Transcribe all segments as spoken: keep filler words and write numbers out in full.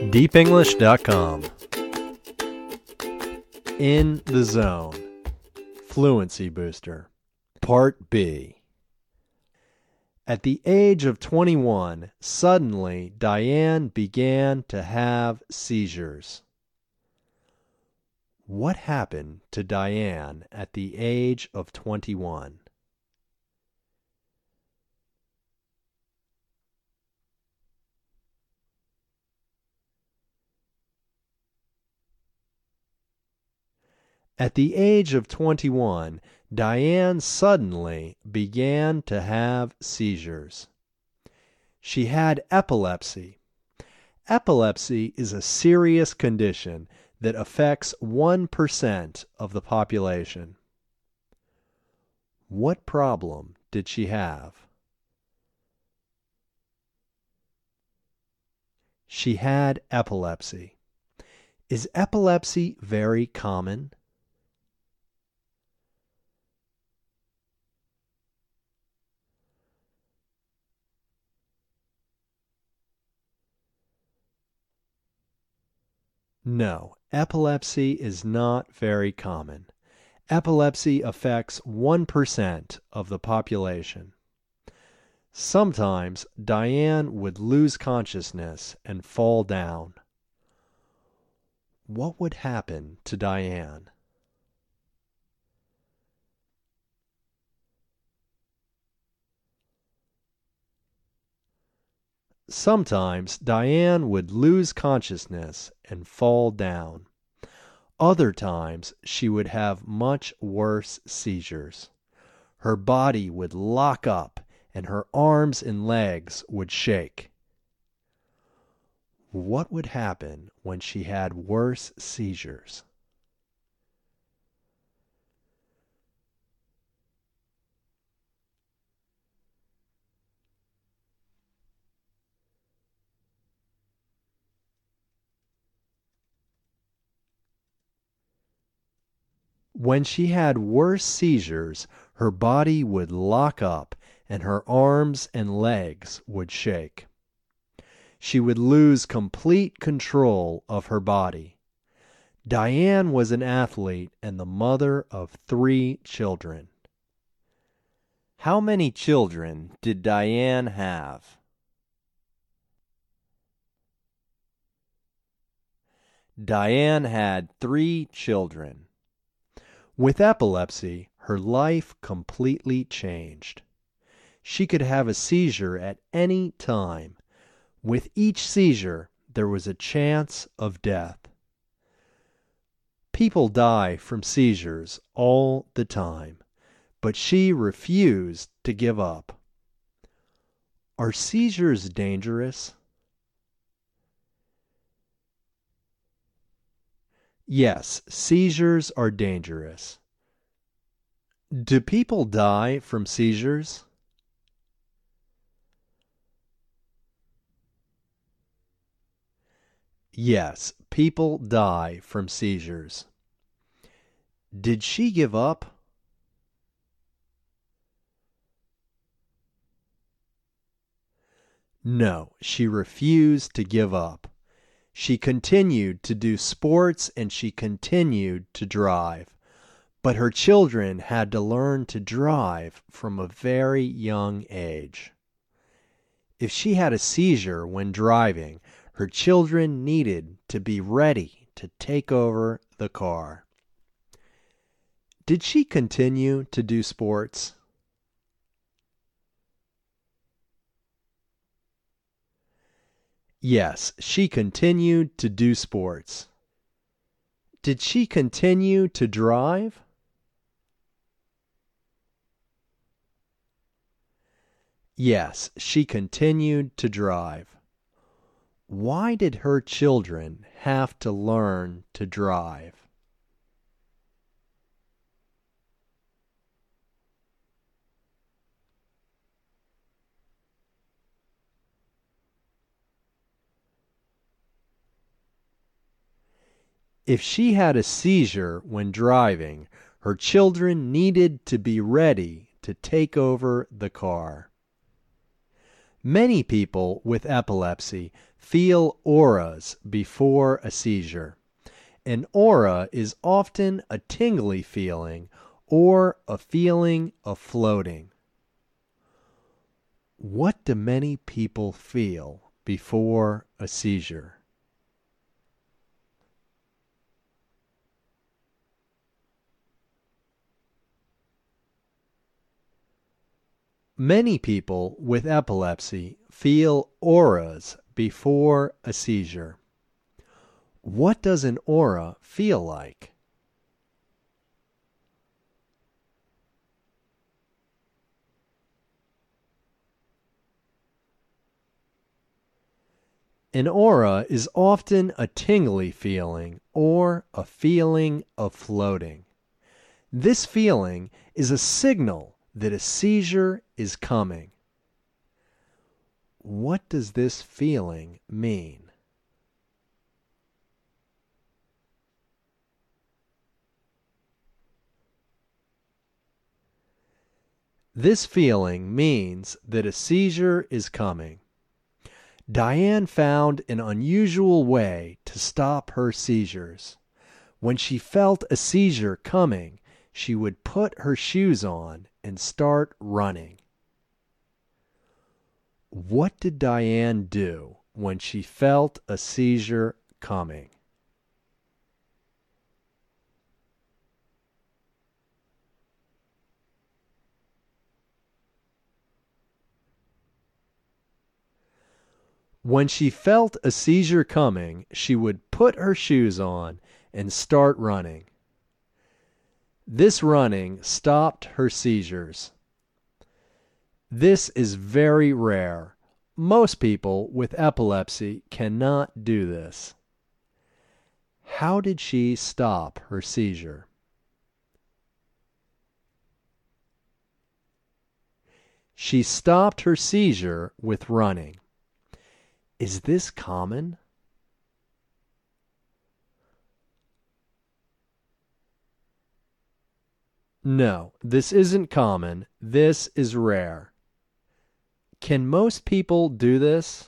deep english dot com. In the Zone Fluency Booster. Part B. At the age of twenty-one, suddenly Diane began to have seizures. What happened to Diane at the age of twenty-one? At the age of twenty-one, Diane suddenly began to have seizures. She had epilepsy. Epilepsy is a serious condition that affects one percent of the population. What problem did she have? She had epilepsy. Is epilepsy very common? No, epilepsy is not very common. Epilepsy affects one percent of the population. Sometimes Diane would lose consciousness and fall down. What would happen to Diane? Sometimes Diane would lose consciousness and fall down. Other times she would have much worse seizures. Her body would lock up and her arms and legs would shake. What would happen when she had worse seizures? When she had worse seizures, her body would lock up and her arms and legs would shake. She would lose complete control of her body. Diane was an athlete and the mother of three children. How many children did Diane have? Diane had three children. With epilepsy, her life completely changed. She could have a seizure at any time. With each seizure, there was a chance of death. People die from seizures all the time, but she refused to give up. Are seizures dangerous? Yes, seizures are dangerous. Do people die from seizures? Yes, people die from seizures. Did she give up? No, she refused to give up. She continued to do sports and she continued to drive. But her children had to learn to drive from a very young age. If she had a seizure when driving, her children needed to be ready to take over the car. Did she continue to do sports? Yes, she continued to do sports. Did she continue to drive? Yes, she continued to drive. Why did her children have to learn to drive? If she had a seizure when driving, her children needed to be ready to take over the car. Many people with epilepsy feel auras before a seizure. An aura is often a tingly feeling or a feeling of floating. What do many people feel before a seizure? Many people with epilepsy feel auras before a seizure. What does an aura feel like? An aura is often a tingly feeling or a feeling of floating. This feeling is a signal that a seizure is coming. What does this feeling mean? This feeling means that a seizure is coming. Diane found an unusual way to stop her seizures. When she felt a seizure coming, she would put her shoes on and start running. What did Diane do when she felt a seizure coming? When she felt a seizure coming, she would put her shoes on and start running. This running stopped her seizures. This is very rare. Most people with epilepsy cannot do this. How did she stop her seizure? She stopped her seizure with running. Is this common? No, this isn't common. This is rare. Can most people do this?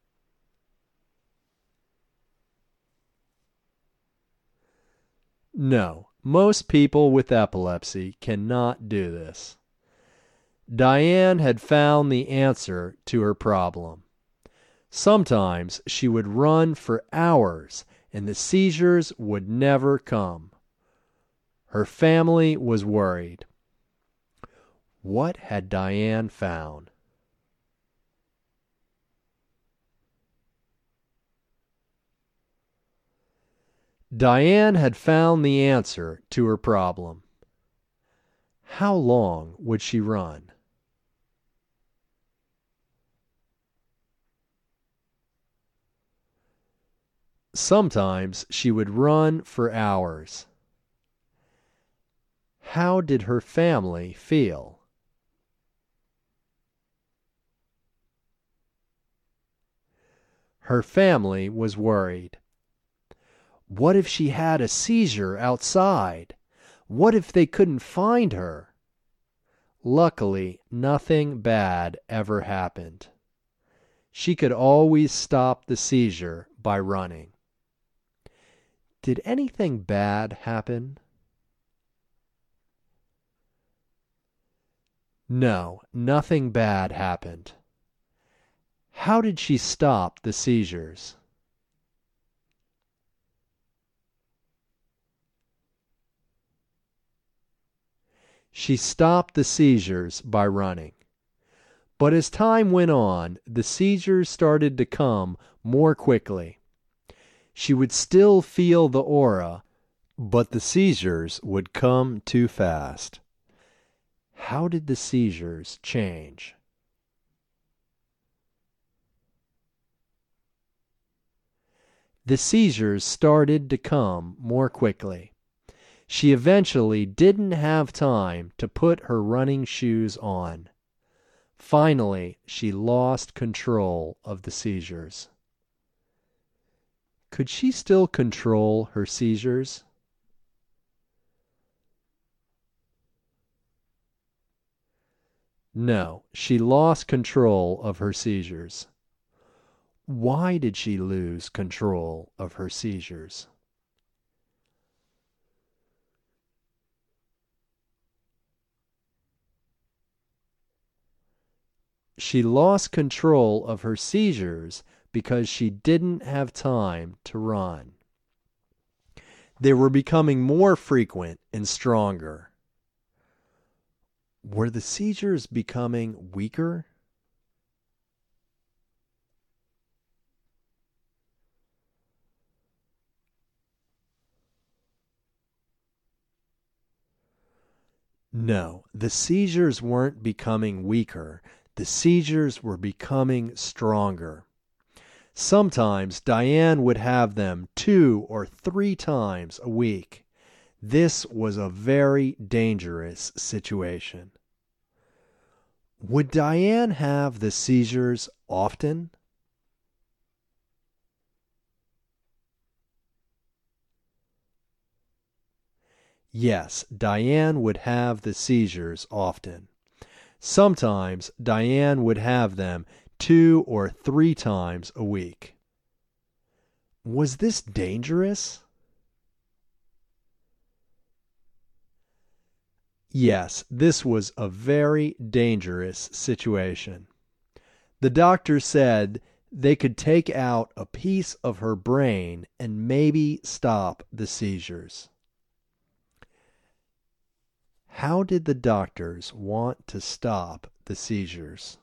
No, most people with epilepsy cannot do this. Diane had found the answer to her problem. Sometimes she would run for hours and the seizures would never come. Her family was worried. What had Diane found? Diane had found the answer to her problem. How long would she run? Sometimes she would run for hours. How did her family feel? Her family was worried. What if she had a seizure outside? What if they couldn't find her? Luckily, nothing bad ever happened. She could always stop the seizure by running. Did anything bad happen? No, nothing bad happened. How did she stop the seizures? She stopped the seizures by running. But as time went on, the seizures started to come more quickly. She would still feel the aura, but the seizures would come too fast. How did the seizures change? The seizures started to come more quickly. She eventually didn't have time to put her running shoes on. Finally, she lost control of the seizures. Could she still control her seizures? No, she lost control of her seizures. Why did she lose control of her seizures? She lost control of her seizures because she didn't have time to run. They were becoming more frequent and stronger. Were the seizures becoming weaker? No, the seizures weren't becoming weaker. The seizures were becoming stronger. Sometimes Diane would have them two or three times a week. This was a very dangerous situation. Would Diane have the seizures often? Yes, Diane would have the seizures often. Sometimes Diane would have them two or three times a week. Was this dangerous? Yes, this was a very dangerous situation. The doctor said they could take out a piece of her brain and maybe stop the seizures. How did the doctors want to stop the seizures?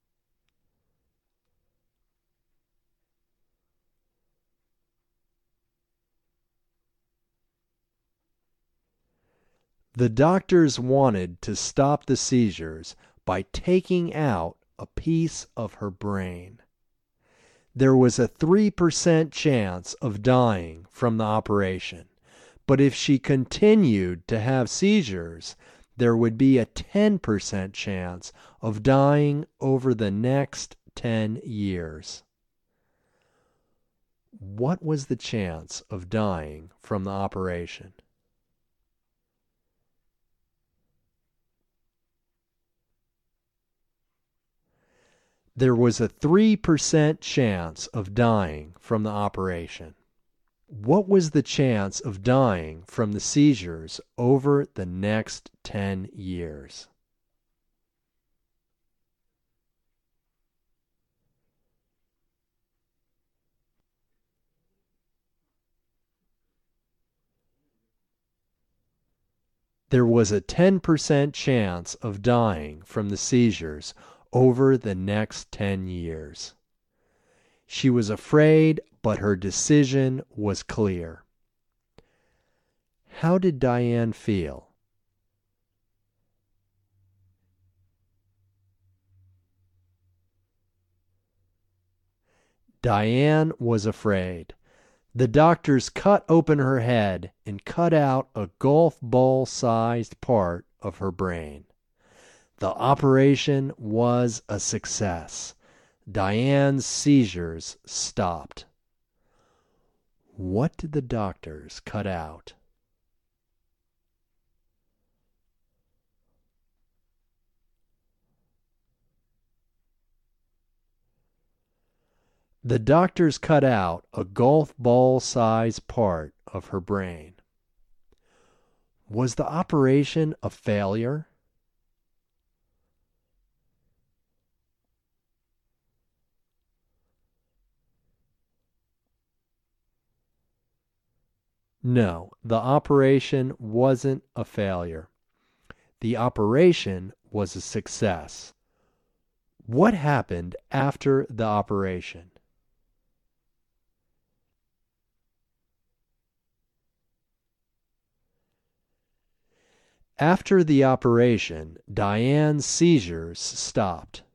The doctors wanted to stop the seizures by taking out a piece of her brain. There was a three percent chance of dying from the operation, but if she continued to have seizures, there would be a ten percent chance of dying over the next ten years. What was the chance of dying from the operation? There was a three percent chance of dying from the operation. What was the chance of dying from the seizures over the next ten years? There was a ten percent chance of dying from the seizures over the next ten years. She was afraid, but her decision was clear. How did Diane feel? Diane was afraid. The doctors cut open her head and cut out a golf ball-sized part of her brain. The operation was a success. Diane's seizures stopped. What did the doctors cut out? The doctors cut out a golf ball-sized part of her brain. Was the operation a failure? No, the operation wasn't a failure. The operation was a success. What happened after the operation? After the operation, Diane's seizures stopped.